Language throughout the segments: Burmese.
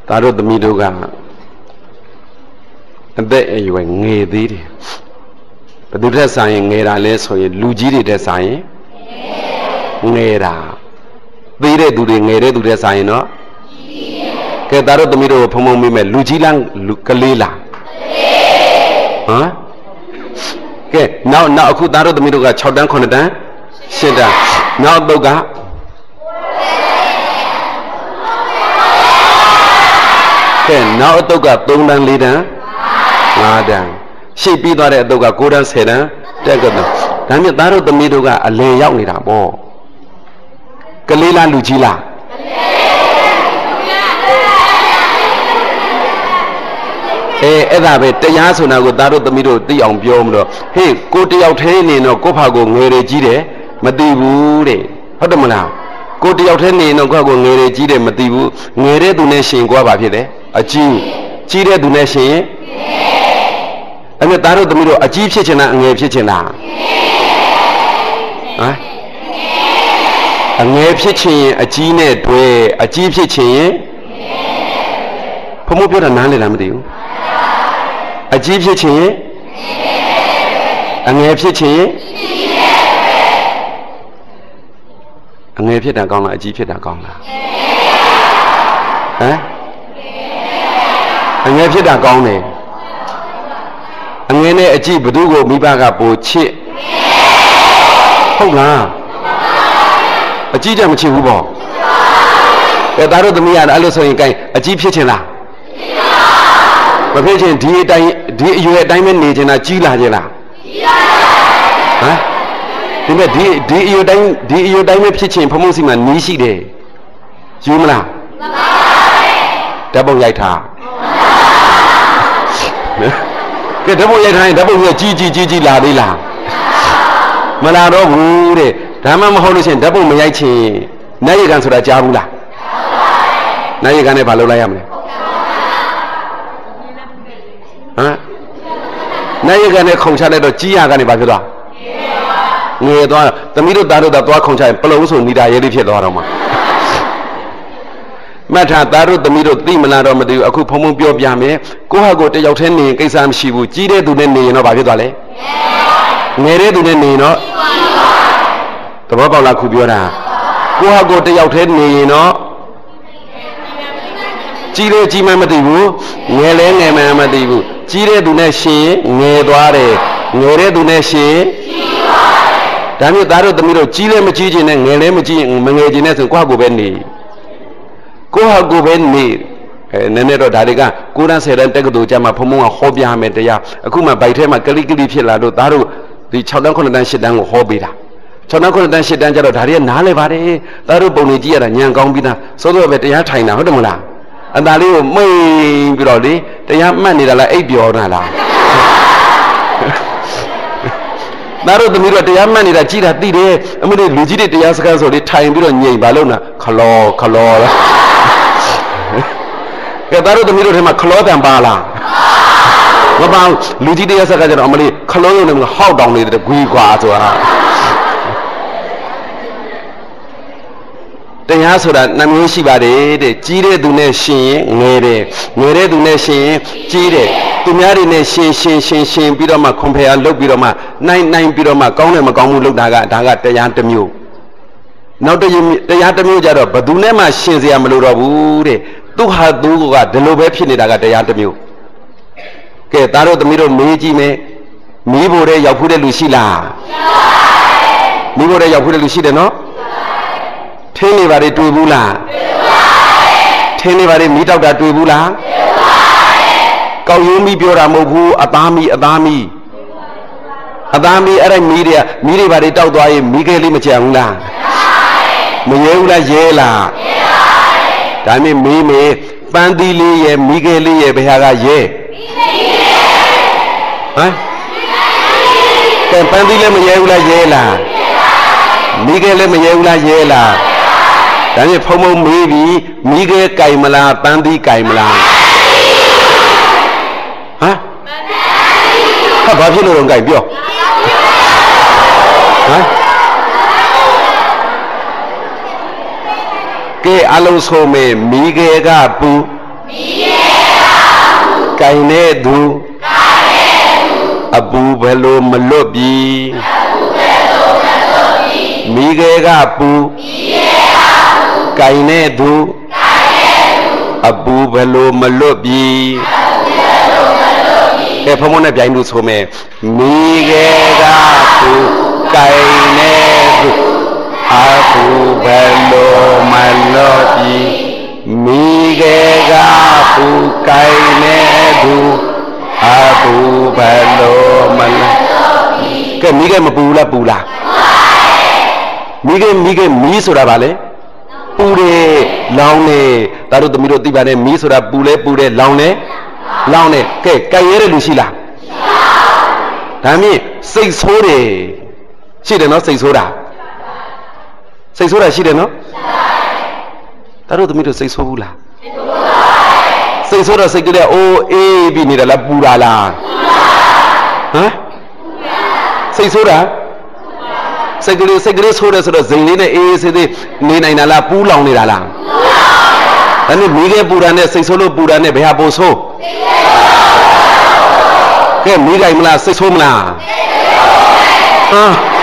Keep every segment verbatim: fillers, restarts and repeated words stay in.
Taro the Midoga and the you were near but the design era less or Lugiri design Nera. They do the Nere do design, no? Taro the Mido Pomomi, Lujilang Lukalila. Huh? Okay, now now could Taro the Midoga Chodan Conada? Shida. Now Boga. Okay, now Toga Tongan leader. Madam. She be that Doga Kodan said, take them. Damn it, Taro the Midoga, a lay out with a ball. Kalila Lujila. Eh, Edabe, Tayasuna go Taro the Mido, the young Biomro. Hey, go to your training or Copago, Nere Gide, Madibu. Hodamana. Go to your training or Copago, Nere Gide, Madibu, Nere donation, Guavapide, a Jew, Chile donation. And the Taro the Mido, a Jeep Chichena and a Chichena. A Neb Chichin, a Gene, a Jeep Chichin. Pomopio and Nani Lamadu. A Jeep Chichin, a Neb Chichin, a Neb Chitagona, a Jeep Chitagona. Eh? A Neb Chitagone. And when a Jeep Dugo Mibaga Bochi. Hold on. A Jeep Chihubo. A Taro the Mia and Alison Guy, a Jeep Chitila. The patient, do you a diamond age in a Gila? Huh? Do you diamond pitching promoting a Nishi day? Jumla Double Yata. Get double Yata, double G G G G La Dilla Malado Wood, Tamam Holish, double Mayachi. Now you can sort of Jabula. Now you can have a Lolayam. Huh? Now you can a conchalet or Gia Ganibagula. Near the middle Dado that walk concha, Paloso need I live here. Mata Daro the middle Dimanado Madu, a Kupomo Biame, Kohago to Yoteni, Kisam Shibu, Gide do the Nino Bagale. Nere do the Nino. The Baba Kubiora. Kohago to Yoteni, no. Gide Gimamadibu, Nele Nemamadibu. Chile do Neshi, Nedware, Nere do Neshi. Damn you, Daro the middle, Chile Majin and Nele Majin, Mangajinet and Quago Benny. Quago Benny, Nenero Dariga, Kuran said and take to Jama Pomo, Hobia Media, Akuma by Tema Kalikili Pilado, Daru, the Chodakon and Shidan Hobida. Chodakon and Shidan Daria, Nalevare, Daru Bonijia and Yangombina, so that they are China, Hodamula. And I live my brody, the young man is like eight years old. Now the middle of the young man is a cheetah, did it? I mean, the legit the Yaskas or the time below Nye Balona, color, color. Get out of the middle of him a cloth and bala. What about legit the Yasaka, normally, color and how down with the Guigua to her. The answer that Namishi Bade, the Chile do Nation, Nere, Nere do Nation, Chile, Tumari Nation, Shin, Shin, Shin, Bidoma, compare, look Bidoma, nine, nine Bidoma, Gona Magamu, look Daga, Daga, the Yantamu. Now the Yantamu Jaro, but do Nema Shinzia Malura Wood, do have do what the low weapon Daga, the Yantamu. Okay, Taro the middle Meiji me, Mibore, Yapude Lucilla. Mibore, Yapude Lucilla, no? Tenivare to Bula. Tenivare meet out at Bula. Kauyumi Bioramobu, Adami, Adami. Adami, Ara Media, Mirivare Tauai, Miguel Machanga. Muyula Yela. Dami Mime, Pandili, Miguel Behaga Ye. Huh? Pandile Muyula Yela. Miguel Muyula Yela. Then you promo maybe Miguel Kaimala, Bandi Kaimala. Huh? How about you don't guide you? Huh? Que Alonso me Miguel Gabu, ကိုင်နေသူအပူဘယ်လိုမလွတ်ပြီမိခဲကပူကိုင်နေသူအပူဘယ်လိုမလွတ်ပြီအဲဖုံဖုံနဲ့ပြိုင်လို့ဆိုမယ်မိခဲကပူကိုင်နေသူအပူဘယ်လိုမလွတ်ပြီမိခဲကပူကိုင်နေသူအပူဘယ်လိုမလွတ်ကဲမိခဲမပူလားပူလားမိခဲမိခဲမီးဆိုတာဗာလေပူတယ်လောင်းတယ်ဒါတို့သမီးတို့သိပါနဲ့မီးဆိုတာပူလဲပူတယ်လောင်းတယ်လောင်းတယ်ကဲကြိုက်ရတဲ့လူရှိလားဒါမြင့်စိတ်ဆိုးတယ်ရှိတယ်နော်စိတ်ဆိုးတာစိတ်ဆိုးတာရှိတယ်နော်ဒါတို့သမီးတို့စိတ်ဆိုးဘူးလားစိတ်ဆိုးတော့စိတ်ကလေးအိုးအေးပြီးနေတာလားပူတာလားဟမ်စိတ်ဆိုးတာစိတ်ကလေးစိတ်ကလေးဆိုးတယ်ဆိုတော့ဇိမ်လေးနဲ့အေးအေးဆေးဆေးနေနိုင်တာလားပူလောင်နေတာလားဒါနဲ့မိခဲပူတာနဲ့စိတ်ဆိုးလို့ပူတာနဲ့ဘယ်ဟာပိုဆိုးကဲမိကြိုင်မလားစိတ်ဆိုးမလားဟာ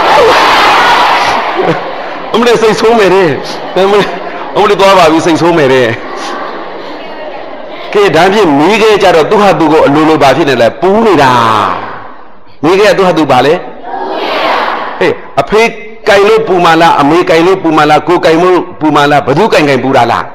အမလေးစိတ်ဆိုးမယ်တဲ့အမလေးအမလေးသွားပါပြီစိတ်ဆိုးမယ်တဲ့ကဲဒါဖြင့်မိခဲကြတော့သူဟာသူကိုအလိုလိုပါဖြစ်နေလဲပူနေတာမိခဲသူဟာသူပါလေဟေးအဖေကြိုင်လို့ပူမာလားအမေကြိုင်လို့ပူမာလားကိုကြိုင်လို့ပူမာလားဘသူကြိုင်ကြိုင်ပူတာလား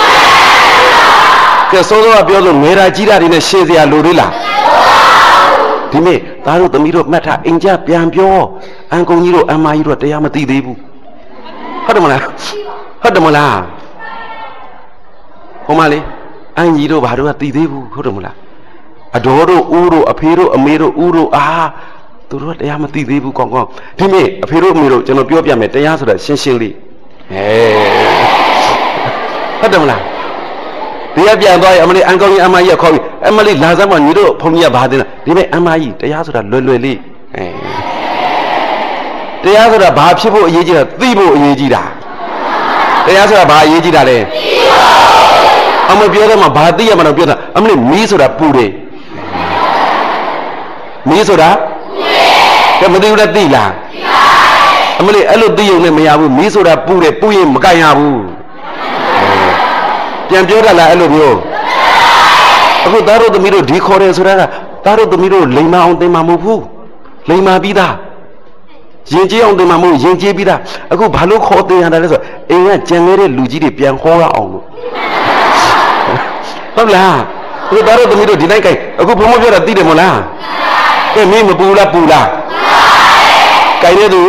ကဲစောစောကပြောလို့ငယ်တာကြီးတာတွေနဲ့ရှေ့စရာလိုသေးလားဒီနေ့သားတို့သမီးတို့မှတ်ထားအိမ်ကြပြန်ပြောအန်ကုန်ကြီးတို့အမကြီးတို့တရားမသိသေးဘူးဟုတ်တယ်မလားဟုတ်တယ်မလားဟိုမလေးအန်ကြီးတို့ဘာတို့ကသိသေးဘူးဟုတ်တယ်မလားအတော်တို့ဦးတို့အဖေတို့အမေတို့ဦးတို့အာသူတို့ကတရားမသိသေးဘူးကောင်းကောင်းဒီနေ့အဖေတို့အမေတို့ကျွန်တော်ပြောပြမယ်တရားဆိုတာရှင်းရှင်းလေးဟဲဟုတ်တယ်မလားတရားပြန်သွားရင်အမလေးအန်ကောင်းကြီးအမကြီးကခေါ်ပြီးအမလေးလာစမ်းမညီတို့ဘုန်းကြီးကဘာတင်လဲဒီမဲ့အမကြီးတရားဆိုတာလွယ်လွယ်လေးအဲတရားဆိုတာဘာဖြစ်ဖို့အရေးကြီးတာသိဖို့အရေးကြီးတာတရားဆိုတာဘာအရေးကြီးတာလဲအမပြောတယ်မှာဘာသိရမှာတော့ပြောတာအမလေးမီးဆိုတာပူတယ်မီးဆိုတာကဲမသိဘူးလားသိလားအမလေးအဲ့လိုသိရုံနဲ့မရဘူးမီးဆိုတာပူတယ်ပူရင်မကြိုင်ရဘူးပြန်ပြောတတ်လားအဲ့လိုမျိုးအခုသားတို့သမီးတို့ဒီခေါ်တယ်ဆိုတာကသားတို့သမီးတို့လိမ္မာအောင်သင်မှာမဟုတ်ဘူးလိမ္မာပြီးသားရင်ကျေးအောင်သင်မှာမဟုတ်ရင်ကျေးပြီးသားအခုဘာလို့ခေါ်သင်ရတာလဲဆိုအိမ်ကကြံနေတဲ့လူကြီးတွေပြန်ခေါ်ရအောင်လို့ဟုတ်လားအခုသားတို့သမီးတို့ဒီတိုင်းကြိုင်အခုဘုံမပြောတာသိတယ်မဟုတ်လားကဲမင်းမပူလားပူလားကြိုင်နေသူ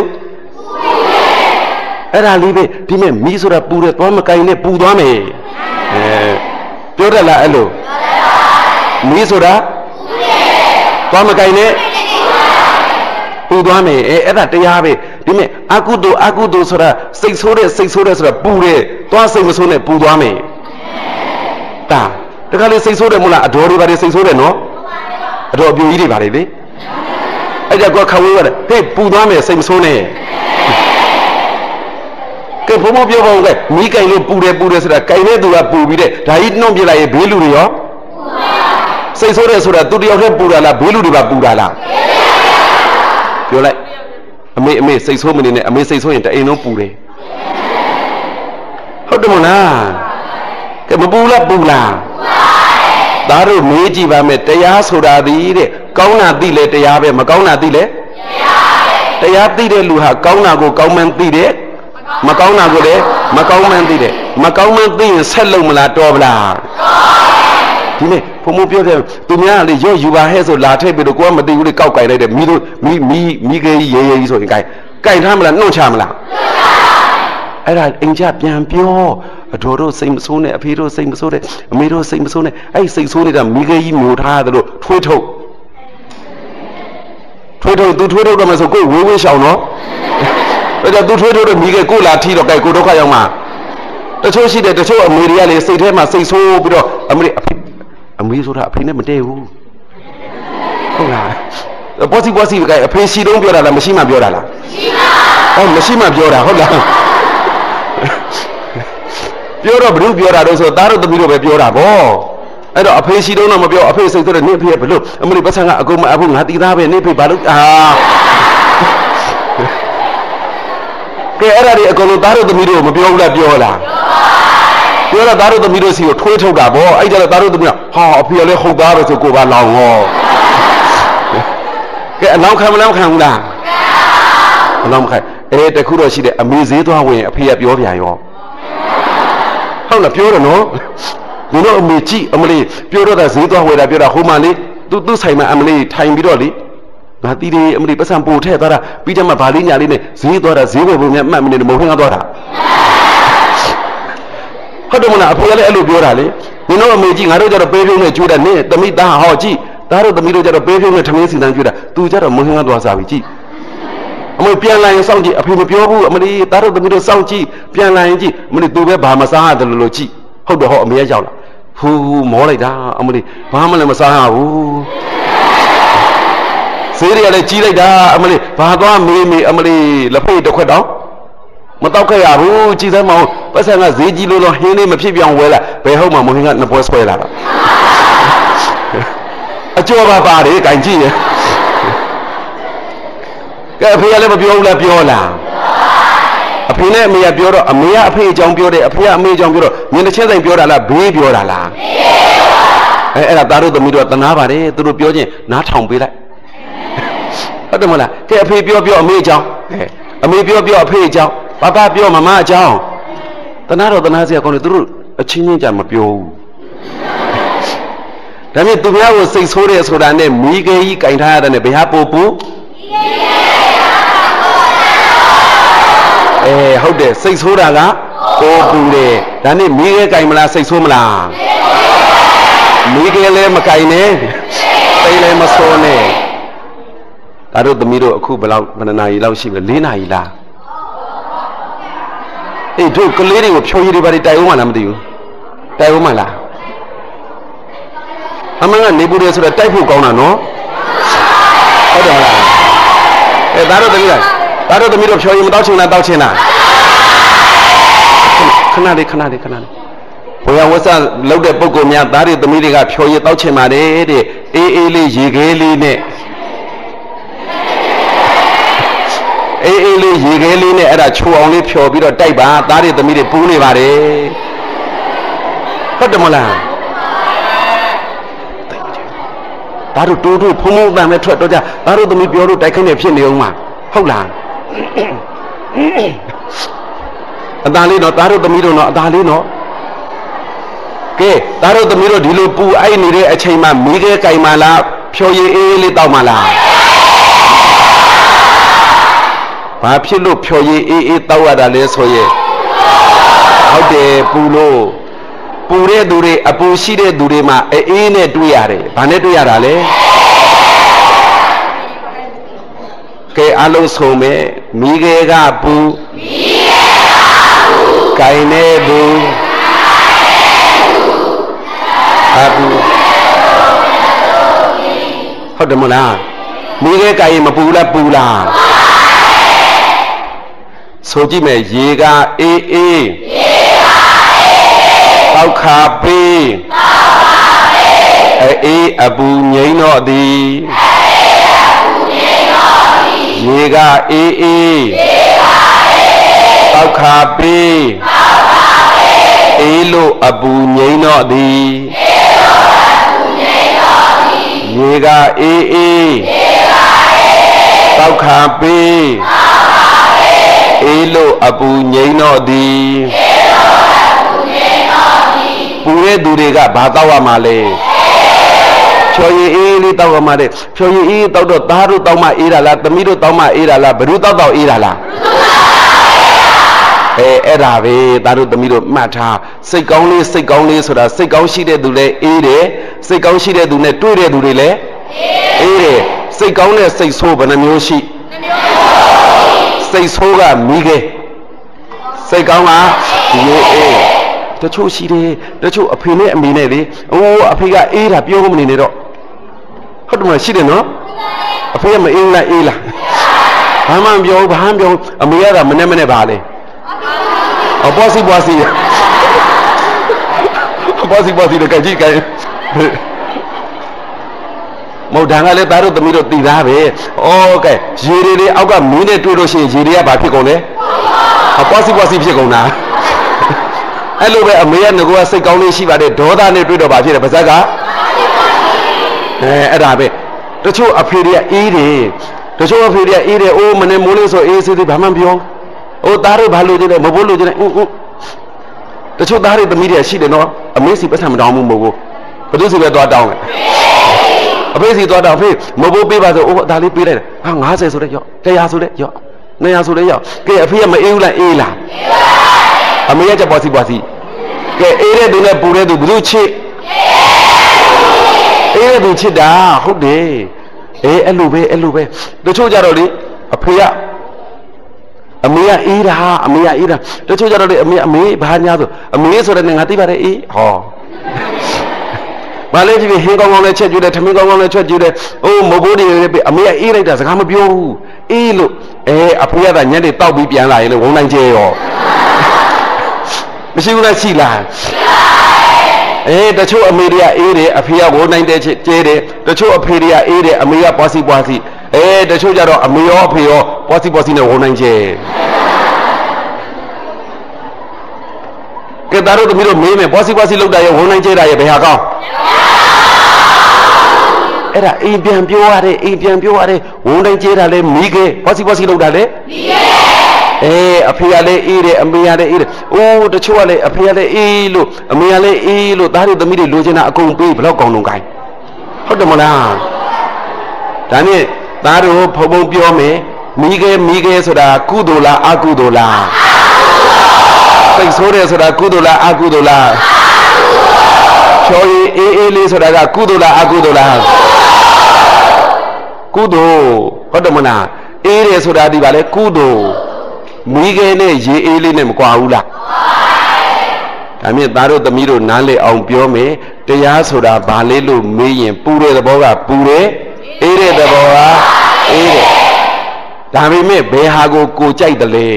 အဲ့ဒါလေးပဲဒီမဲ့မီးဆိုတာပူတယ်သွားမကြိုင်နဲ့ပူသွားမယ်အဲပြောတတ်လားအဲ့လိုမီးဆိုတာသွားမကြိုင်နဲ့ပူသွားမယ်အဲအဲ့ဒါတရားပဲဒီမဲ့အကုသိုလ်အကုသိုလ်ဆိုတာစိတ်ဆိုးတဲ့စိတ်ဆိုးတဲ့ဆိုတာပူတယ်သွားစိတ်မဆိုးနဲ့ပူသွားမယ်တာတခါလေစိတ်ဆိုးတယ်မို့လားအတော်တွေပါလေစိတ်ဆိုးတယ်နော်အတော်အပြူကြီးတွေပါလေလေအဲ့ဒါကခဝေးရတယ်ဟေးပူသွားမယ်စိတ်မဆိုးနဲ့ကဲဘုံဘပြောပါဦးကဲမိကြိုင်လို့ပူတယ်ပူတယ်ဆိုတာကြိုင်တဲ့သူကပူပြီးတဲ့ဒါကြီးနှုံပြလိုက်ရင်ဘေးလူတွေရောစိတ်ဆိုးတယ်ဆိုတာသူတယောက်တည်းပူတာလားဘေးလူတွေပါပူတာလားပြောလိုက်အမေအမေစိတ်ဆိုးမနေနဲ့အမေစိတ်ဆိုးရင်တအိမ်လုံးပူတယ်ဟုတ်တယ်မလားကဲမပူလားပူလားသားတို့မေးကြည့်ပါမယ်တရားဆိုတာဒီတဲ့ကောင်းတာသိလဲတရားပဲမကောင်းတာသိလဲတရားသိတဲ့လူဟာကောင်းတာကိုကောင်းမှန်းသိတယ်မကောင်းတာကိုလည်းမကောင်းမှန်းသိတယ်မကောင်းမှန်းသိရင်ဆက်လုံးမလားတော်ဗလားဒီနေ့ဘုံမပြောတယ်သူများလေရော့ယူပါဟဲ့ဆိုလာထည့်ပြီးတော့ကိုကမသိဘူးလေကောက်ကြိုင်လိုက်တယ်မိတို့မိမိမိကြီးရေရေကြီးဆိုရင်ကြိုင်ကြိုင်ထားမလားနှုတ်ချမလားအဲ့ဒါအိမ်ကြပြန်ပြောအတော်တို့စိတ်မဆိုးနဲ့အဖေတို့စိတ်မဆိုးနဲ့အမေတို့စိတ်မဆိုးနဲ့အဲ့စိတ်ဆိုးနေတာမိကြီးမျိုးထားတယ်လို့ထွေးထုတ်ထွေးထုတ်သူထွေးထုတ်တော့မှဆိုကိုဝေးဝေးရှောင်နော်အဲ့ဒါသူထွေးထုတ်တော့မိကြီးကိုလာထီတော့ကြိုင်ကိုဒုက္ခရောက်မှာတချို့ရှိတယ်တချို့အမေတွေကလေစိတ်ထဲမှာစိတ်ဆိုးပြီးတော့အမေအဖေအမေဆိုတာအဖေနဲ့မတည့်ဘူးဟုတ်လားပေါ်စီပေါ်စီကြိုင်အဖေရှိတော့ပြောတာလားမရှိမှပြောတာလားမရှိပါဘူးဟောမရှိမှပြောတာဟုတ်လားပြောတော့ဘ누구ပြောတာတော့ဆိုသားတို့သမီးတို့ပဲပြောတာဗောအဲ့တော့အဖေရှိတော့မပြောအဖေစိတ်ဆိုတော့နင့်အဖေဘလို့အမလီပတ်ဆံကအကုန်မအခုငါတီးသားပဲနင့်အဖေဘာလို့အာကဲအဲ့ဒါတွေအကုန်လုံးသားတို့သမီးတို့မပြောဘူးလားပြောလားပြောတော့သားတို့သမီးတို့စီကိုထွေးထုတ်တာဗောအဲ့ကြတော့သားတို့သမီးကဟာအဖေကလည်းဟုတ်သားပဲဆိုကိုပါလောင်ဟောကဲအလောင်းခံမလောင်းခံဘူးလားအလောင်းခံအဲတခုတော့ရှိတယ်အမေဈေးသွားဝင်အဖေကပြောပြန်ရောဟုတ်လားပြောတယ်နော်ဒီတော့အမေကြည့်အမလေးပြောတော့တာဈေးသွားဝယ်တာပြောတာဟိုမှလေသူသူ့ဆိုင်မှာအမလေးထိုင်ပြီးတော့လေငါတီးတယ်အမလေးပတ်စံပို့ထည့်သွားတာပြီးကြမှာဗာလေးညာလေးနဲ့ဈေးသွားတာဈေးဝယ်ပုံများမှတ်မနေတယ်မဟုတ်ခင်းသွားတာဟုတ်တယ်မလားအဖေကလည်းအဲ့လိုပြောတာလေဒီတော့အမေကြည့်ငါတို့ကြတော့ပေးပြုံးနဲ့ကျွေးတာနင်းသမီးသားဟောကြည့်သားတို့သမီးတို့ကြတော့ပေးပြုံးနဲ့ထမင်းစီတန်းကျွေးတာသူကြတော့မဟုတ်ခင်းသွားစားပြီကြည့်အမေပြန်လာရင်စောင့်ကြည့်အဖေမပြောဘူးအမလေးသားတို့သမီးတို့စောင့်ကြည့်ပြန်လာရင်ကြည့်အမလေးသူပဲဘာမစားရတယ်လို့လို့ကြည့်ဟုတ်တော့ဟောအမေရောက်လာဟူမောလိုက်တာအမလေးဘာမှလည်းမစားရဘူးဈေးတွေကလည်းကြီးလိုက်တာအမလေးဘာသွားမေးမေးအမလေးလက်ဖိတ်တစ်ခွက်တော့မတောက်ခဲ့ရဘူးကြည်စမ်းမအောင်ပတ်စံကဈေးကြီးလို့တော့ဟင်းလေးမဖြစ်ပြောင်းဝဲလာဘယ်ဟုတ်မှမဟင်းကနှစ်ပွဲဆွဲလာတာအကျော်ပါပါတယ်ကြင်ကြည့်ရကဲအဖေကလည်းမပြောဘူးလားပြောလားအဖေနဲ့အမေကပြောတော့အမေကအဖေအကြောင်းပြောတယ်အဖေကအမေအကြောင်းပြောတော့ညင်တစ်ချက်ဆိုင်ပြောတာလားဘေးပြောတာလားအဲအဲ့ဒါသားတို့သမီးတို့တနာပါတယ်သူတို့ပြောချင်းနားထောင်ပေးလိုက်ဟုတ်တယ်မလားကဲအဖေပြောပြောအမေအကြောင်းအဲအမေပြောပြောအဖေအကြောင်းပပပြောမမအကြောင်းတနာတော့တနာစရာကောင်းတယ်သူတို့အချင်းချင်းကြမပြောဘူးဒါမြင်သူများကိုစိတ်ဆိုးတယ်ဆိုတာနဲ့မိခဲကြီးကင်ထားရတယ်နဲ့ဘယ်ဟာပို့ပူအဲဟုတ်တယ်စိတ်ဆိုးတာကပို့ပူတယ်ဒါနဲ့မိခဲကင်မလားစိတ်ဆိုးမလားမိခဲလည်းမကင်နဲ့စိတ်လည်းမဆိုးနဲ့ဒါတို့သမီးတို့အခုဘယ်လောက်ဘယ်နှနာရီလောက်ရှိပြီလဲ၄နာရီလားအေးတို့ကလေးတွေကိုဖြိုးရည်တွေပါတိုင်အောင်မလားမသိဘူးတိုင်အောင်မလားအမှန်ကနေပူတယ်ဆိုတော့တိုက်ဖို့ကောင်းတာနော်ဟုတ်တယ်မလားအဲဒါတို့သမီးလားဒါတို့သမီးတို့ဖြိုးရည်မတောက်ချင်လားတောက်ချင်လားခဏလေးခဏလေးခဏလေးဘုရားဝတ်ဆလောက်တဲ့ပုံကောများသားတွေသမီးတွေကဖြိုးရည်တောက်ချင်ပါတယ်တဲ့အေးအေးလေးရေခဲလေးနဲ့အေးအေးလေးရေခဲလေးနဲ့အဲ့ဒါချိုအောင်လေးဖြော်ပြီးတော့တိုက်ပါသားတွေသမီးတွေပူးနေပါတယ်ဟုတ်တယ်မလားဒါတို့တိုးတိုးဖုံဖုံတန်နဲ့ထွက်တော့ကြဒါတို့သမီးပြောလို့တိုက်ခိုင်းနေဖြစ်နေအောင်မှာဟုတ်လားအသားလေးတော့ဒါတို့သမီးတို့တော့အသားလေးတော့ကဲဒါတို့သမီးတို့ဒီလိုပူအိုက်နေတဲ့အချိန်မှာမိခဲကြိုင်မလားဖြော်ရည်အေးအေးလေးတောက်မလားဘာဖြစ်လို့ဖြော်ရည်အေးအေးတောက်ရတာလဲဆိုရင်ဟုတ်တယ်ပူလို့ပူတဲ့သူတွေအပူရှိတဲ့သူတွေမှာအေးအေးနဲ့တွေ့ရတယ်ဘာနဲ့တွေ့ရတာလဲကဲအလုံးစုံမဲ့မိခဲကပူမိခဲကပူကြိုင်နေဘူးအပူဟုတ်တယ်မလားမိခဲကြိုင်မပူလားပူလားဆိုကြည့်မယ်ရေကအေးအေးရေကအေးတောက်ခါပေးတောက်ခါပေးအေးအပူငိမ့်တော့သည်အေးအပူငိမ့်တော့သည်ရေကအေးအေးရေကအေးတောက်ခါပေးတောက်ခါပေးအေးလို့အပူငိမ့်တော့သည်အေးလို့အပူငိမ့်တော့သည်ရေကအေးအေးရေကအေးတောက်ခါပေးအေးလို့အပူငိမ့်တော့သည်အေးလို့အပူငိမ့်တော့သည်ပူတဲ့သူတွေကဘာတောက်ရမှာလဲဖြော်ရည်အေးလေးတောက်ရမှာတဲ့ဖြော်ရည်အေးတောက်တော့သားတို့တောက်မှအေးတာလားသမီးတို့တောက်မှအေးတာလားဘ누구တောက်တော့အေးတာလားအဲအဲ့ဒါပဲသားတို့သမီးတို့မှတ်ထားစိတ်ကောင်းလေးစိတ်ကောင်းလေးဆိုတာစိတ်ကောင်းရှိတဲ့သူလည်းအေးတယ်စိတ်ကောင်းရှိတဲ့သူနဲ့တွေ့တဲ့သူတွေလည်းအေးတယ်စိတ်ကောင်းတဲ့စိတ်ဆိုးဘယ်နှမျိုးရှိစိတ်ဆိုးကမိခဲစိတ်ကောင်းကရေအေးတချို့ရှိတယ်တချို့အဖေနဲ့အမေနဲ့လေအိုးအဖေကအေးတာပြောမနေနဲ့တော့ဟုတ်တယ်မလားရှိတယ်နော်အဖေကမအေးလားအေးလားဘာမှမပြောဘာမှမပြောအမေကမနဲ့မနဲ့ပါလေအပေါ်စီပေါ်စီအပေါ်စီပေါ်စီတကကြည့်ကြမဟုတ်ဒါကလည်းသားတို့သမီးတို့တည်သားပဲဩကဲရေတွေတွေအောက်ကမင်းနဲ့တွေ့လို့ရှိရင်ရေတွေကဘာဖြစ်ကုန်လဲအပွားစီပွားစီဖြစ်ကုန်တာအဲ့လိုပဲအမေကငကောစိတ်ကောင်းလေးရှိပါတယ်ဒေါသနဲ့တွေ့တော့ဘာဖြစ်လဲပါဇက်ကအဲအဲ့ဒါပဲတချို့အဖေတွေကအေးတယ်တချို့အဖေတွေကအေးတယ်အိုးမနေမိုးလေးဆိုအေးစေးသေးဘာမှမပြောအိုးသားတို့ဘာလို့ကြည့်လဲမဖို့လို့ကြည့်လဲအင်းအင်းတချို့သားတွေသမီးတွေရှိတယ်နော်အမေစီပတ်စံမတောင်းဘူးမဟုတ်ဘူးဘယ်သူစီပဲသွားတောင်းတယ်အဖေစီသွားတောင်းဖေးမဖို့ပေးပါဆိုအိုးဒါလေးပေးလိုက်တယ်ဟာငါးဆယ်ဆိုတဲ့ရော့တစ်ရာဆိုတဲ့ရော့နှစ်ရာဆိုတဲ့ရော့ကဲအဖေကမအေးဘူးလားအေးလားအမေကကြပွားစီပွားစီကဲအေးတဲ့သူနဲ့ပူတဲ့သူဘယ်သူချစ်အေးတဲ့သူချစ်တာဟုတ်တယ်အေးအဲ့လိုပဲအဲ့လိုပဲတချို့ကြတော့လေအဖေကအမေကအေးတာအမေကအေးတာတချို့ကြတော့လေအမေအမေဘာညာဆိုအမေဆိုတဲ့ငါသိပါတယ်အေးဟောဘာလဲဖြစ်ဖြစ်ဟင်းကောင်းကောင်းနဲ့ချက်ကျွေးတယ်ထမင်းကောင်းကောင်းနဲ့ချက်ကျွေးတယ်အိုးမဘိုးတွေပဲအမေကအေးလိုက်တာစကားမပြောဘူးအေးလို့အဲအဖေကညက်တွေတောက်ပြီးပြန်လာရင်လေဝုန်းနိုင်ကျဲရောမရှိဘူးလားရှိလားအေးတချို့အမေတွေကအေးတယ်အဖေကဝုန်းနိုင်တဲ့ကျဲတယ်တချို့အဖေတွေကအေးတယ်အမေကပွားစီပွားစီအေးတချို့ကြတော့အမေရောအဖေရောပွားစီပွားစီနဲ့ဝုန်းနိုင်ကျဲကဲဒါတို့သမီးတို့မေးမယ်ပွားစီပွားစီလောက်တာရဲ့ဝုန်းနိုင်ကျဲတာရဲ့ဘယ်ဟာကောင်းအဲ့ဒါအိမ်ပြန်ပြောရတယ်အိမ်ပြန်ပြောရတယ်ဝုန်းတိုင်းကျဲတာလဲမိခဲပွားစီပွားစီလောက်တာလဲမိခဲအေးအဖေကလည်းအေးတယ်အမေကလည်းအေးတယ်အိုးတချို့ကလည်းအဖေကလည်းအေးလို့အမေကလည်းအေးလို့သားတွေသမီးတွေလိုချင်တာအကုန်ပေးဘယ်တော့ကောင်းလုံးကိုင်းဟုတ်တယ်မလားဒါနဲ့သားတို့ဖုံဖုံပြောမယ်မိခဲမိခဲဆိုတာကုသိုလ်လားအကုသိုလ်လားစိတ်ဆိုးတယ်ဆိုတာကုသိုလ်လားအကုသိုလ်လားချော်ရီအေးအေးလေးဆိုတာကကုသိုလ်လားအကုသိုလ်လားကုသိုလ်ဟုတ်တယ်မလားအေးတယ်ဆိုတာဒီပါလေကုသိုလ်မိခဲနဲ့ရေအေးလေးနဲ့မကွာဘူးလားဒါမြင့်သားတို့သမီးတို့နားလည်အောင်ပြောမယ်တရားဆိုတာဘာလဲလို့မေးရင်ပူတဲ့သဘောကပူတယ်အေးတဲ့သဘောကအေးတယ်ဒါပေမဲ့ဘယ်ဟာကိုကိုကြိုက်တယ်လဲ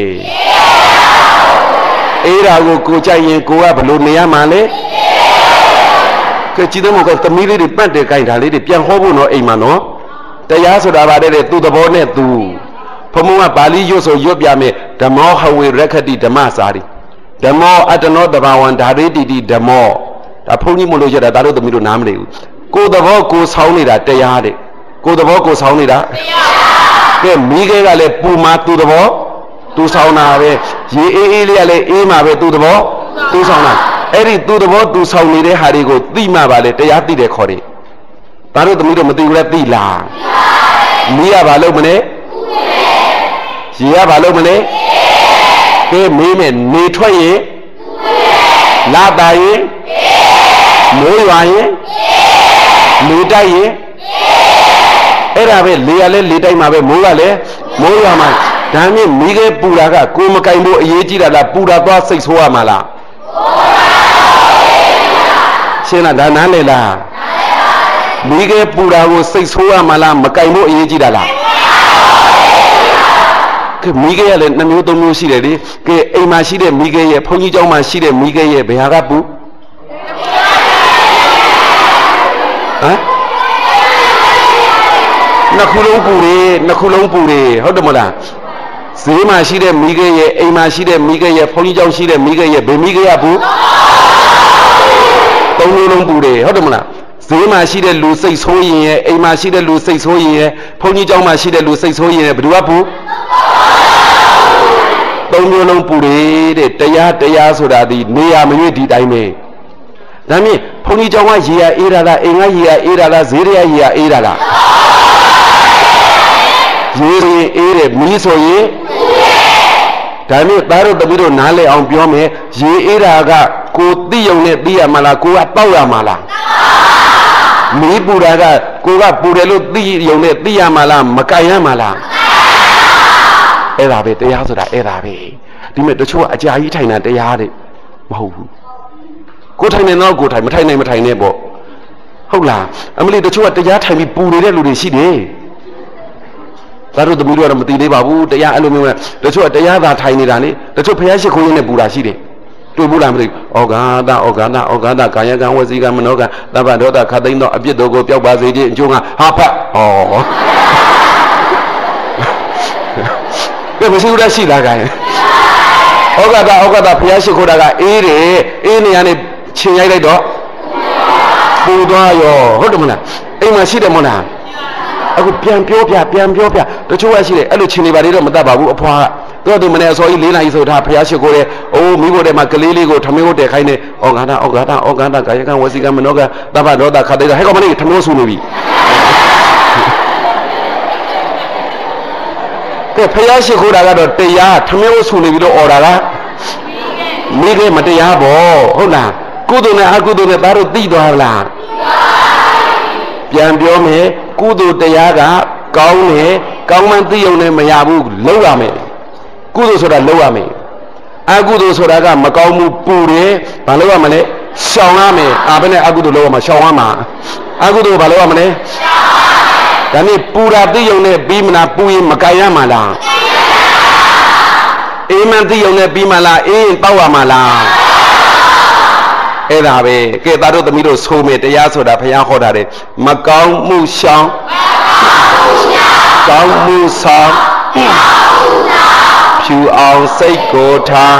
အေးတာကိုကိုကြိုက်ရင်ကိုကဘယ်လိုနေရမှာလဲကဲကြည့်တယ်မို့ကသမီးလေးတွေပတ်တယ်ကြိုက်တာလေးတွေပြန်ဟောဖို့နော်အိမ်မှာနော်တရားဆိုတာဗါတဲ့သူ့သဘောနဲ့သူဘုံဘုံကပါဠိရွတ်ဆိုရွတ်ပြမယ်ဓမ္မောဟဝေရခတိဓမ္မစာရီဓမ္မောအတ္တနောတဘာဝံဓာရေတိတိဓမ္မောဒါဘုန်းကြီးမလို့ရတာဒါတို့သမီးတို့နားမလည်ဘူးကိုယ်သဘောကိုဆောင်းနေတာတရားတဲ့ကိုယ်သဘောကိုဆောင်းနေတာတရားကဲမိခဲကလည်းပူမာသူ့သဘောသူဆောင်းတာပဲရေအေးအေးလေးကလည်းအေးမှာပဲသူ့သဘောသူဆောင်းတာအဲ့ဒီသူ့သဘောသူဆောင်းနေတဲ့ဟာတွေကိုသိမှပါလေတရားသိတယ်ခေါ်တယ်ဒါတို့သမီးတို့မသိဘူးလဲသိလားမိရဘာလို့မလဲရေကဘာလို့မလဲကဲမေးမယ်နေထွက်ရင်လာတာရင်မိုးရွာရင်လေတိုက်ရင်အဲ့ဒါပဲလေကလည်းလေတိုက်မှာပဲမိုးကလည်းမိုးရွာမှာဒါမြင့်မိခဲပူတာကကိုမကင်ဖို့အရေးကြီးတာလားပူတာသွားစိတ်ဆိုးရမှာလားရှင်းလားဒါနားလေလားမိခဲပူတာကိုစိတ်ဆိုးရမှာလားမကင်ဖို့အရေးကြီးတာလားကဲမိခဲရလည်းနှစ်မျိုးသုံးမျိုးရှိတယ်လေကဲအိမ်မှာရှိတဲ့မိခဲရဲ့ဘုန်းကြီးကျောင်းမှာရှိတဲ့မိခဲရဲ့ဘယ်ဟာကပူဟမ်နှစ်ခုလုံးပူတယ်နှစ်ခုလုံးပူတယ်ဟုတ်တယ်မလားဈေးမှာရှိတဲ့မိခဲရဲ့အိမ်မှာရှိတဲ့မိခဲရဲ့ဘုန်းကြီးကျောင်းရှိတဲ့မိခဲရဲ့ဘယ်မိခဲရပူသုံးမျိုးလုံးပူတယ်ဟုတ်တယ်မလားဈေးမှာရှိတဲ့လူစိတ်ဆိုးရင်ရဲ့အိမ်မှာရှိတဲ့လူစိတ်ဆိုးရင်ရဲ့ဘုန်းကြီးကျောင်းမှာရှိတဲ့လူစိတ်ဆိုးရင်ရဲ့ဘယ်သူကပူသုံးမျိုးလုံးပူတယ်တဲ့တရားတရားဆိုတာဒီနေရာမရွေ့ဒီတိုင်းပဲဒါမြင့်ဘုန်းကြီးကျောင်းကရေရအေးတာလားအိမ်ကရေရအေးတာလားဈေးရရေရအေးတာလားရေရင်အေးတယ်မီးဆိုရင်ဒါမြင့်သားတို့တပည့်တို့နားလည်အောင်ပြောမယ်ရေအေးတာကကိုသိယုံနဲ့သိရမှာလားကိုကတောက်ရမှာလားမီးပူတာကကိုကပူတယ်လို့သိယုံနဲ့သိရမှာလားမကြိုင်ရမှာလားအဲ့ဒါပဲတရားဆိုတာအဲ့ဒါပဲဒီမဲ့တချို့ကအကြာကြီးထိုင်တာတရားတဲ့မဟုတ်ဘူးကိုထိုင်နေတော့ကိုထိုင်မထိုင်နိုင်မထိုင်နဲ့ပေါ့ဟုတ်လားအမလီတချို့ကတရားထိုင်ပြီးပူနေတဲ့လူတွေရှိတယ်ဒါတို့သမီးတို့ကတော့မသိသေးပါဘူးတရားအဲ့လိုမျိုးနဲ့တချို့ကတရားသာထိုင်နေတာလေတချို့ဖျားရှိခိုးရင်းနဲ့ပူတာရှိတယ်တွေ့ဘူးလားမသိဘူးဩဃာတဩဃာတဩဃာတကာယကံဝစီကံမနောကံသဗ္ဗဒေါသခတ်သိမ်းသောအပြစ်တို့ကိုပျောက်ပါစေခြင်းအကျိုးကဟာဖတ်ဩကဲမရှိဘူးလားရှိလားခိုင်းဩဃာတဩဃာတဘုရားရှိခိုးတာကအေးတယ်အေးနေရနေခြင်ရိုက်လိုက်တော့ပူသွားရောဟုတ်တယ်မလားအိမ်မှာရှိတယ်မလားအခုပြန်ပြောပြပြန်ပြောပြတချို့ကရှိတယ်အဲ့လိုခြင်နေပါလေတော့မတတ်ပါဘူးအဖွားတော့သူမနေ့အစောကြီးလေးနာရီဆိုထားဘုရားရှိခိုးတယ်အိုးမိဖို့တဲ့မှာကလေးလေးကိုထမင်းကိုတည်ခိုင်းတယ်ဩဃာတဩဃာတဩဃာတကာယကံဝစီကံမနောကံသဗ္ဗဒေါသခတ်သိမ်းဟဲ့ကောင်မလေးထမင်းဆူနေပြီကဲဘုရားရှိခိုးတာကတော့တရားထမင်းဆူနေပြီလို့အော်တာကမိခဲမတရားပေါ့ဟုတ်လားကုသိုလ်နဲ့အကုသိုလ်နဲ့သားတို့သိသွားလားပြန်ပြောမယ်ကုသိုလ်တရားကကောင်းတယ်ကောင်းမှန်းသိုံနဲ့မရဘူးလုပ်ရမယ်ကုသိုလ်ဆိုတာလုပ်ရမယ်အကုသိုလ်ဆိုတာကမကောင်းမှုပူတယ်ဘာလုပ်ရမလဲရှောင်ရမယ်အာဘယ်နဲ့အကုသိုလ်လုပ်ရမှာရှောင်ရမှာအကုသိုလ်ဘာလုပ်ရမလဲရှောင်ဒါနဲ့ပူတာသိုံနဲ့ပြီးမလားပူရင်မကြိုင်ရမှာလားအေးမှန်သိုံနဲ့ပြီးမလားအေးတောက်ရမှာလားအဲ့ဒါပဲကဲသားတို့သမီးတို့ဆိုမယ်တရားဆိုတာဘုရားဟောတာတယ်မကောင်းမှုရှောင်ကောင်းမှုဆောင်ဖြူအောင်စိတ်ကိုထား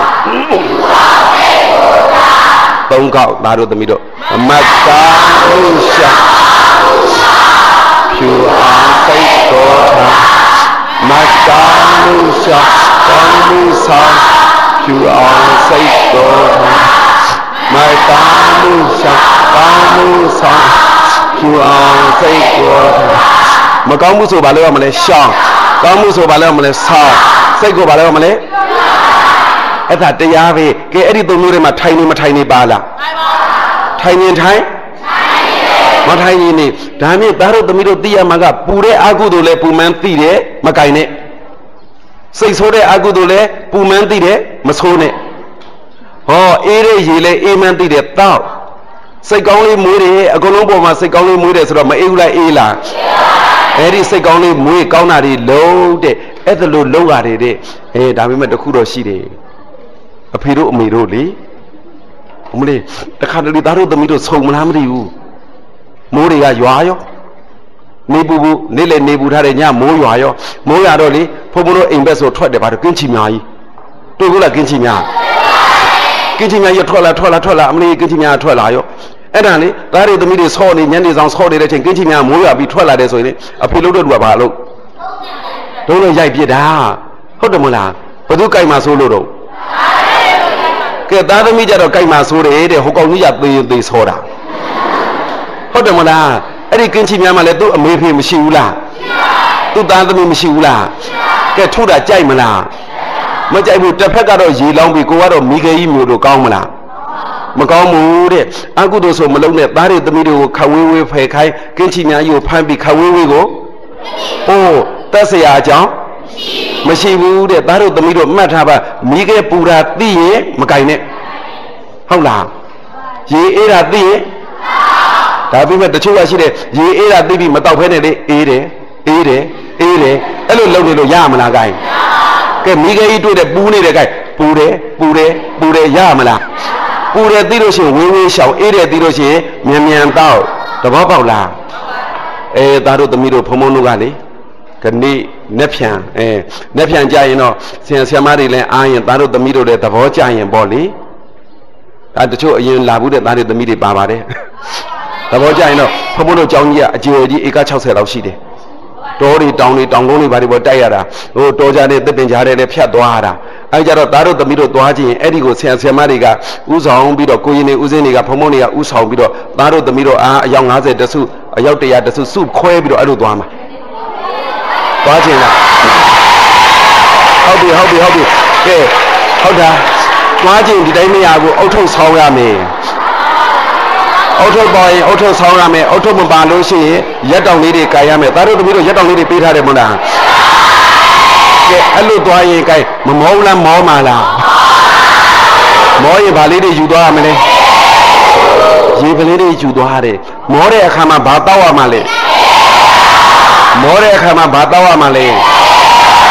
သုံးခေါက်သားတို့သမီးတို့မကောင်းမှုရှောင်ဖြူအောင်စိတ်ကိုထားမကောင်းမှုရှောင်ကောင်းမှုဆောင်ဖြူအောင်စိတ်ကိုထားမကောင်းမှုရှောင်ကောင်းမှုဆောင်ဖြူအောင်စိတ်ကိုထားမကောင်းမှုဆိုဘာလို့ရမလဲရှောင်ကောင်းမှုဆိုဘာလို့ရမလဲဆောင်စိတ်ကိုဘာလို့ရမလဲအဲ့ဒါတရားပဲကဲအဲ့ဒီသုံးမျိုးတွေမှာထိုင်နေမထိုင်နေပါလားထိုင်နေထိုင်မထိုင်နေနေဒါမြင့်သားတို့သမီးတို့သိရမှာကပူတဲ့အကုသိုလ်လဲပူမှန်းသိတယ်မကင်နဲ့စိတ်ဆိုးတဲ့အကုသိုလ်လဲပူမှန်းသိတယ်မဆိုးနဲ့ဟောအေးတဲ့ရေလဲအေးမှန်းသိတယ်တောက်စိတ်ကောင်းလေးမွေးတယ်အကုန်လုံးပေါ်မှာစိတ်ကောင်းလေးမွေးတယ်ဆိုတော့မအေးဘူးလားအေးလားအဲ့ဒီစိတ်ကောင်းလေးမွေးကောင်းတာတွေလုံးတဲ့အဲ့ဒါလို့လုံးရတယ်တဲ့အဲဒါပေမဲ့တခုတော့ရှိတယ်အဖေတို့အမေတို့လေအမလေးတခါတလေသားတို့သမီးတို့ဆုံမလားမသိဘူးမိုးတွေကရွာရောနေပူပူနေလေနေပူထားတဲ့ညမိုးရွာရောမိုးရတော့လေဘုံဘုံတို့အိမ်ဘက်ဆိုထွက်တယ်ဗါတော့ကင်းချီများကြီးတွေ့ဘူးလားကင်းချီများကင်းချီများရထွက်လာထွက်လာထွက်လာအမလေးကင်းချီများထွက်လာရောအဲ့ဒါလေသားတွေသမီးတွေဆော့နေညနေဆောင်ဆော့နေတဲ့အချိန်ကင်းချီများမိုးရွာပြီးထွက်လာတယ်ဆိုရင်အဖေလို့တို့ကဘာလို့တို့လို့ရိုက်ပြစ်တာဟုတ်တယ်မလားဘယ်သူကြိုက်မှာဆိုလို့တော့ကဲသားသမီးကြတော့ကြိုက်မှာဆိုတယ်တဲ့ဟိုကောင်ကြီးကသေရင်သေဆောတာဟုတ်တယ်မလားအဲ့ဒီကင်းချီများမှလည်းသူ့အမေဖေမရှိဘူးလားသူ့သားသမီးမရှိဘူးလားကဲထုတ်တာကြိုက်မလားမကြိုက်ဘူးတစ်ဖက်ကတော့ရေလောင်းပြီးကိုကတော့မိခဲကြီးမျိုးတို့ကောင်းမလားမကောင်းဘူးတဲ့အကုသိုလ်ဆိုမလုံးနဲ့သားတွေသမီးတွေကိုခဝေးဝေးဖယ်ခိုင်းကင်းချီများကြီးကိုဖမ်းပြီးခဝေးဝေးကိုဟိုးတက်เสียအကြောင်းမရှိဘူးတဲ့သားတို့သမီးတို့မှတ်ထားပါမိခဲပူတာသိရင်မကြိုက်နဲ့ဟုတ်လားရေအေးတာသိရင်ဒါပေမဲ့တချို့ကရှိတယ်ရေအေးတာသိပြီးမတောက်ဖဲနဲ့လေအေးတယ်အေးတယ်အေးတယ်အဲ့လိုလုပ်နေလို့ရမလားကိုင်းကဲမိခဲကြီးတွေ့တယ်ပူနေတယ်ကိုင်းပူတယ်ပူတယ်ပူတယ်ရမလားပူတယ်သိလို့ရှိရင်ဝေးဝေးရှောင်အေးတယ်သိလို့ရှိရင်မြန်မြန်တောက်သဘောပေါက်လားအဲသားတို့သမီးတို့ဖုံဖုံတို့ကလေခဏိနက်ဖြန်အဲနက်ဖြန်ကြရင်တော့ဆရာဆရာမတွေလည်းအားရင်သားတို့သမီးတို့လည်းသဘောကျရင်ပေါ့လေဒါတချို့အရင်လာဘူးတဲ့သားတွေသမီးတွေပါပါတယ်သဘောကျရင်တော့ဖုံဖုံတို့ကျောင်းကြီးကအကျယ်ကြီးဧက၆၀လောက်ရှိတယ်တောတွေတောင်တွေတောင်ကုန်းတွေဘာတွေပေါ်တိုက်ရတာဟိုတောကြတဲ့တစ်ပင်ကြားတဲ့လည်းဖြတ်သွားရတာအဲကြတော့သားတို့သမီးတို့သွားခြင်းအဲ့ဒီကိုဆရာဆရာမတွေကဥဆောင်ပြီးတော့ကိုရင်တွေဥစဉ်တွေကဖုံဖုံတွေကဥဆောင်ပြီးတော့သားတို့သမီးတို့အားအယောက်၅၀တစုအယောက်၁၀၀တစုစုခွဲပြီးတော့အဲ့လိုသွားမှာသွားခြင်းလားဟုတ်ပြီဟုတ်ပြီဟုတ်ပြီကဲဟုတ်တာသွားခြင်းဒီတိုင်းမရဘူးအုတ်ထုတ်ဆောင်းရမယ်အုတ်ထုတ်ပါရင်အုတ်ထုတ်ဆောင်းရမယ်အုတ်ထုတ်မပါလို့ရှိရင်ရက်တောင်လေးတွေကာရမယ်သားတို့သမီးတို့ရက်တောင်လေးတွေပေးထားတယ်မဟုတ်လားကဲအဲ့လိုသွားရင်ကဲမမောဘူးလားမောမှာလားမောရင်ဗာလေးတွေယူသွားရမလဲရေကလေးတွေယူသွားရတယ်မောတဲ့အခါမှာဘာတောက်ရမှာလဲမောတဲ့အခါမှာဘာတောက်ရမှာလဲ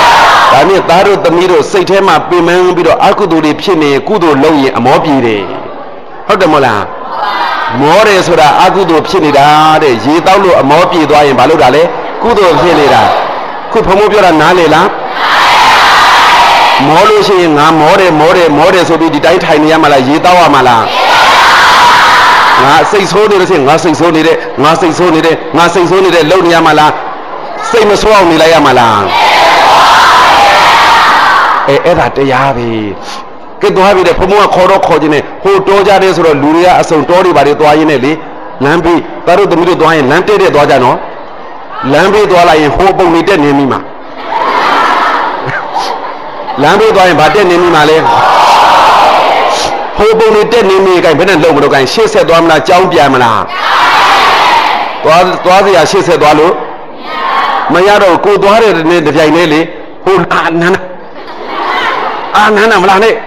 ဒါနဲ့သားတို့သမီးတို့စိတ်ထဲမှာပင်ပန်းပြီးတော့အကုသိုလ်တွေဖြစ်နေကုသိုလ်လုပ်ရင်အမောပြေတယ်ဟုတ်တယ်မလားမောတယ်ဆိုတာအကုသိုလ်ဖြစ်နေတာတဲ့ရေတောက်လို့အမောပြေသွားရင်ဘာလို့တာလဲကုသိုလ်ဖြစ်နေတာခုဘုံဘုံပြောတာနားလေလားမောလို့ရှိရင်ငါမောတယ်မောတယ်မောတယ်ဆိုပြီးဒီတိုင်းထိုင်နေရမှာလားရေတောက်ရမှာလားငါစိတ်ဆိုးနေလို့ရှိရင်ငါစိတ်ဆိုးနေတဲ့ငါစိတ်ဆိုးနေတဲ့ငါစိတ်ဆိုးနေတဲ့လုံနေရမှာလားစိတ်မဆိုးအောင်နေလိုက်ရမှာလားအဲအဲ့ဒါတရားပဲကဲသွားပြီတဲ့ဘုံဘုံကခေါ်တော့ခေါ်ခြင်းနဲ့ဟိုတောကြတယ်ဆိုတော့လူတွေကအစုံတောတွေဘာတွေသွားရင်းနဲ့လေလမ်းပြီးသားတို့သမီးတို့သွားရင်လမ်းတဲ့တဲ့သွားကြနော်လမ်းပြီးသွားလိုက်ရင်ဟိုပုံနေတက်နေမိမှာလမ်းပြီးသွားရင်ဗာတက်နေမိမှာလေဟိုပုံနေတက်နေမိကြိုင်ဘယ်နဲ့လုံမလို့ကြိုင်ရှေ့ဆက်သွားမလားကြောင်းပြန်မလားသွားသွားစရာရှေ့ဆက်သွားလို့မရတော့ကိုသွားတဲ့နေ့တစ်ပြိုင်လေးလေဟိုအာနန်းအာနန်းမလားနဲ့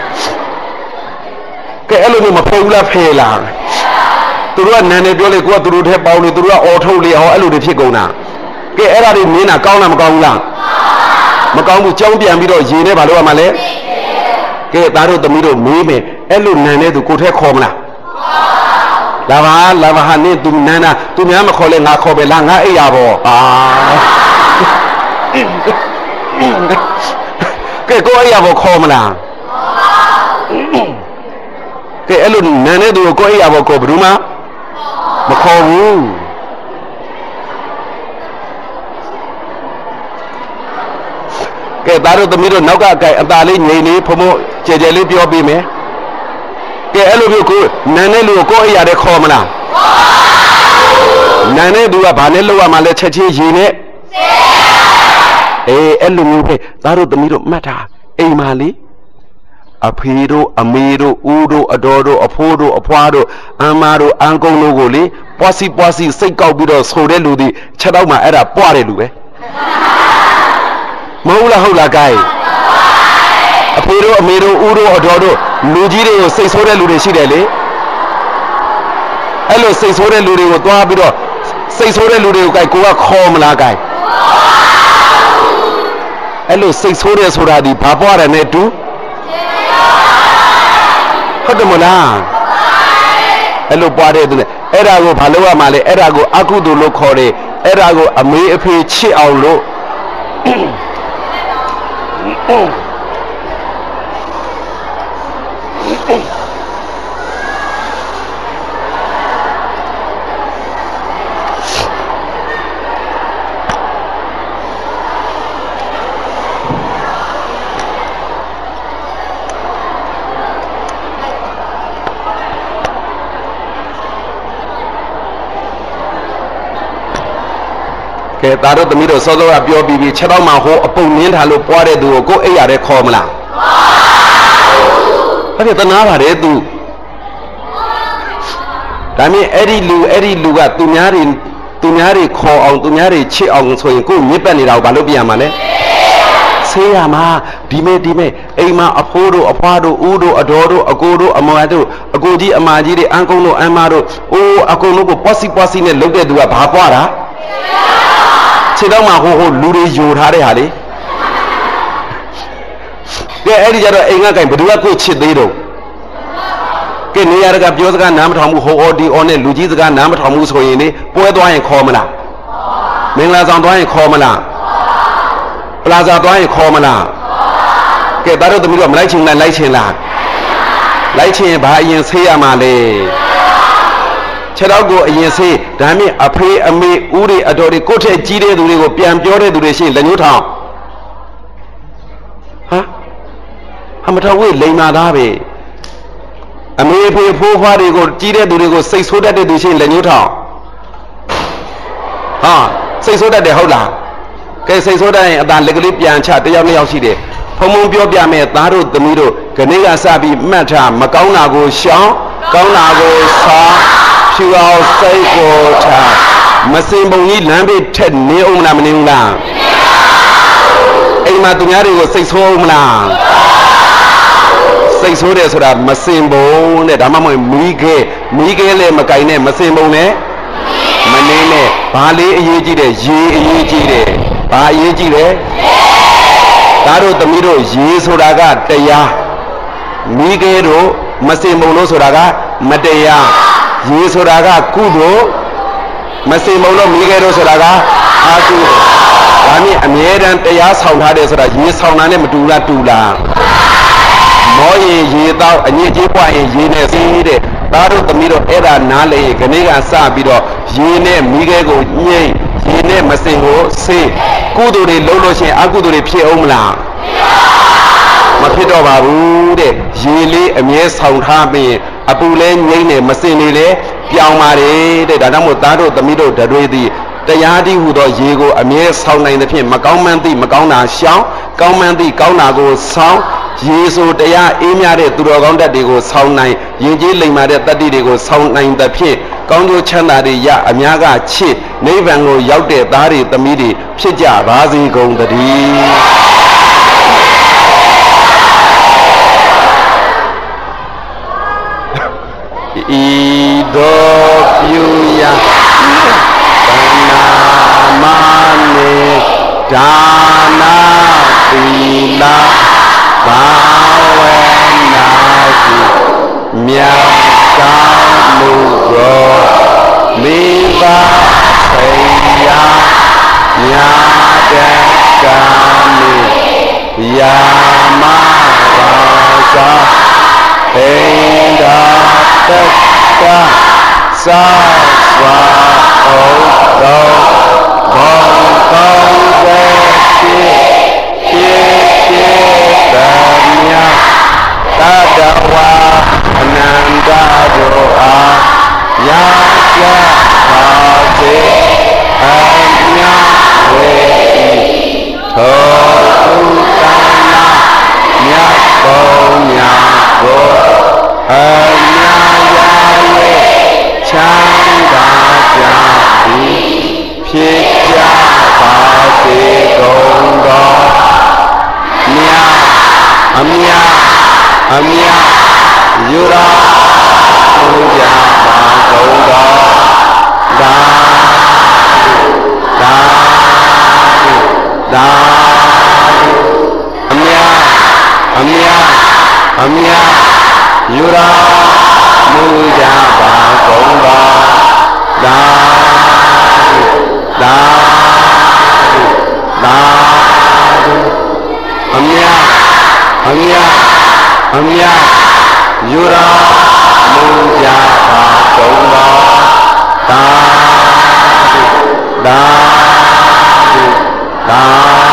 ကဲအဲ့လိုမျိုးမဖော်ဘူးလားဖယ်လားသူတို့ကနန်းနေပြောလေကိုကသူတို့ထဲပေါင်းနေသူတို့ကအော်ထုတ်လေဟောအဲ့လိုတွေဖြစ်ကုန်တာကဲအဲ့ဒါတွေမင်းတာကောင်းလားမကောင်းဘူးလားမကောင်းဘူးကြောင်းပြန်ပြီးတော့ရေနဲ့ဘာလို့ရမှာလဲကဲသားတို့သမီးတို့မေးမယ်အဲ့လိုနန်းနေသူကိုထဲခေါ်မလားလာပါလာပါဟာနေသူနန်းတာသူများမခေါ်လဲငါခေါ်ပဲလားငါအိပ်ရပေါ့အာကဲကိုအိပ်ရပေါ့ခေါ်မလားကဲအဲ့လိုနန်းနေသူကိုအိပ်ရပေါ့ခေါ်ဘယ်သူမှမခေါ်ဘူးကဲသားတို့သမီးတို့နောက်ကကြိုင်အตาလေးငိန်လေးဖုံဖုံကြဲကြဲလေးပြောပေးမယ်ကဲအဲ့လိုမျိုးကိုနန်းတဲ့လူကိုကိုအိပ်ရတဲ့ခေါ်မလားနန်းတဲ့သူကဘာနဲ့လောက်ရမှာလဲချက်ချင်းရေနဲ့အေးအဲ့လိုမျိုးပဲသားတို့သမီးတို့မှတ်ထားအိမ်မာလေးအဖေတို့အမေတို့ဦးတို့အတော်တို့အဖိုးတို့အဖွားတို့အမတို့အန်ကုန်းတို့ကိုလေပွားစီပွားစီစိတ်ကောက်ပြီးတော့ဆိုတဲ့လူတွေချက်တော့မှအဲ့ဒါပွားတယ်လူပဲမဟုတ်လားဟုတ်လားဂိုင်းအဖေတို့အမေတို့ဦးတို့အတော်တို့လူကြီးတွေကိုစိတ်ဆိုးတဲ့လူတွေရှိတယ်လေအဲ့လိုစိတ်ဆိုးတဲ့လူတွေကိုသွားပြီးတော့စိတ်ဆိုးတဲ့လူတွေကိုဂိုင်းကိုကခေါ်မလားဂိုင်းအဲ့လိုစိတ်ဆိုးတယ်ဆိုတာဒီဘာပွားတယ်နဲ့တူဟုတ်တယ်မလားအဲ့လိုပွားတဲ့သူနဲ့အဲ့ဒါကိုဘာလို့ရမှာလဲအဲ့ဒါကိုအကုသိုလ်လို့ခေါ်တယ်အဲ့ဒါကိုအမေအဖေချစ်အောင်လို့ကဲသားတို့သမီးတို့စောစောကပြောပြီးပြီချက်တော့မှဟိုအပုံနင်းထားလို့ပွားတဲ့သူကိုကိုအိပ်ရတဲ့ခေါ်မလားဟုတ်ကဲ့တနာပါတယ်သူဒါမြင်အဲ့ဒီလူအဲ့ဒီလူကသူများတွေသူများတွေခေါ်အောင်သူများတွေချစ်အောင်ဆိုရင်ကိုမြစ်ပတ်နေတာကိုဘာလို့ပြန်မှာလဲဆေးရမှာဒီမဲ့ဒီမဲ့အိမ်မှာအဖိုးတို့အဖွားတို့ဦးတို့အတော်တို့အကိုတို့အမေတို့အကိုကြီးအမကြီးတွေအန်ကုန်းတို့အမတို့အိုးအကုန်လုံးကိုပွားစီပွားစီနဲ့လုပ်တဲ့သူကဘာပွားတာခြေတော့မှဟိုဟိုလူတွေယူထားတဲ့ဟာလေကဲအဲ့ဒီကြတော့အိမ်ကကင်ဘယ်သူကကိုချစ်သေးတော့ကဲနေရာကပြောစကားနားမထောင်ဘူးဟိုအော်ဒီအော်နဲ့လူကြီးစကားနားမထောင်ဘူးဆိုရင်လေပွဲသွားရင်ခေါ်မလားမင်္ဂလာဆောင်သွားရင်ခေါ်မလားပလာဇာသွားရင်ခေါ်မလားကဲဒါတို့သမီးတို့မလိုက်ချင်လားလိုက်ချင်လားလိုက်ချင်ဘာအရင်ဆေးရမှာလဲခြေတော့ကိုအရင်ဆေးဒါမြင့်အဖေးအမေဦးတွေအတော်တွေကိုယ့်ထက်ကြီးတဲ့သူတွေကိုပြန်ပြောတဲ့သူတွေရှိလက်ညှိုးထောင်ဟာအမတော်ဝေးလိန်မာသားပဲအမေဖေဖိုးဖွားတွေကိုကြီးတဲ့သူတွေကိုစိတ်ဆိုးတတ်တဲ့သူရှိလက်ညှိုးထောင်ဟာစိတ်ဆိုးတတ်တယ်ဟုတ်လားကဲစိတ်ဆိုးတတ်ရင်အသာလက်ကလေးပြန်ချတယောက်နှစ်ယောက်ရှိတယ်ဖုံဖုံပြောပြမယ်သားတို့သမီးတို့ခဏကစပြီးမှတ်ထားမကောင်းတာကိုရှောင်ကောင်းတာကိုစားဖြူအောင်စိတ်ကိုထားမစင်ပုံကြီးလမ်းဘေးထက်နေအောင်မလားမနေဘူးလားအိမ်မှာသူများတွေကိုစိတ်ဆိုးအောင်မလားစိတ်ဆိုးတယ်ဆိုတာမစင်ပုံနဲ့ဒါမှမဟုတ်မီးခဲမီးခဲလည်းမကင်နဲ့မစင်ပုံနဲ့မနေနဲ့ဘာလေးအရေးကြီးတယ်ရေအရေးကြီးတယ်ဘာအရေးကြီးတယ်ကသားတို့သမီးတို့ရေဆိုတာကတရားမိခဲတို့မစင်မုံလို့ဆိုတာကမတရားရေဆိုတာကကုသိုလ်မစင်မုံလို့မိခဲတို့ဆိုတာကအကုသိုလ်ဒါနဲ့အမြဲတမ်းတရားဆောင်ထားတယ်ဆိုတာရေဆောင်တာနဲ့မတူလားတူလားမောရင်ရေတော့အညစ်အကြေးပွားရင်ရေနဲ့စီးတဲ့သားတို့သမီးတို့အဲ့ဒါနားလေခဏကစပြီးတော့ရေနဲ့မိခဲကိုညှိရေနဲ့မစင်ကိုဆေးကုသိုလ်တွေလုံးလို့ရှိရင်အကုသိုလ်တွေဖြစ်အောင်မလားမဖြစ်တော့ပါဘူးတဲ့ရေလေးအမြဲဆောင်ထားပြီးအပူလဲငိမ့်နေမစင်နေလေပြောင်းပါတယ်တဲ့ဒါကြောင့်မို့သားတို့သမီးတို့တွေသည်တရားတည်းဟူသောရေကိုအမြဲဆောင်နိုင်သဖြင့်မကောင်းမှန်းသိမကောင်းတာရှောင်ကောင်းမှန်းသိကောင်းတာကိုဆောင်ရေဆိုတရားအေးမြတဲ့သူတော်ကောင်းတတ်တွေကိုဆောင်နိုင်ယဉ်ကျေးလိမ္မာတဲ့တတ္တိတွေကိုဆောင်နိုင်သဖြင့်ကောင်းကျိုးချမ်းသာတွေရအများကချစ်နိဗ္ဗာန်ကိုရောက်တဲ့သားတွေသမီးတွေဖြစ်ကြပါစေကုန်သတည်းဤသို့ပြုရာသနာမနေဒါနာသီလဘာဝနာစုမြတ်ကောင်းမှုကိုမိဘဆေယာညာတဲ့ကံယာမဘာသာဟိန္ဒာတတ္တသာစွာအောင်တော်ဘောကောင်းစေဖြစ်ဖြစ်ဖြစ်သမြတ်တတဝါအနန္တတို့အားရာဇပါစေအမြတ်ဝေသောတုတနာမြတ်ကောင်းမြတ်ကိုအမြတ်ရာရဲ့ချမ်းသာကြသည်ဖြစ်ကြပါစေကုန်သောမြတ်အမြတ်အမြတ်ယူရာပူကြပါကုန်သောသာသာသာအမြတ်အမြတ်အမြတ်ယူရာမူကြပါကုန်သောသာသာသာအမြတ်အမြတ်အမြတ်ယူရာမူကြပါကုန်သောသာသာသာ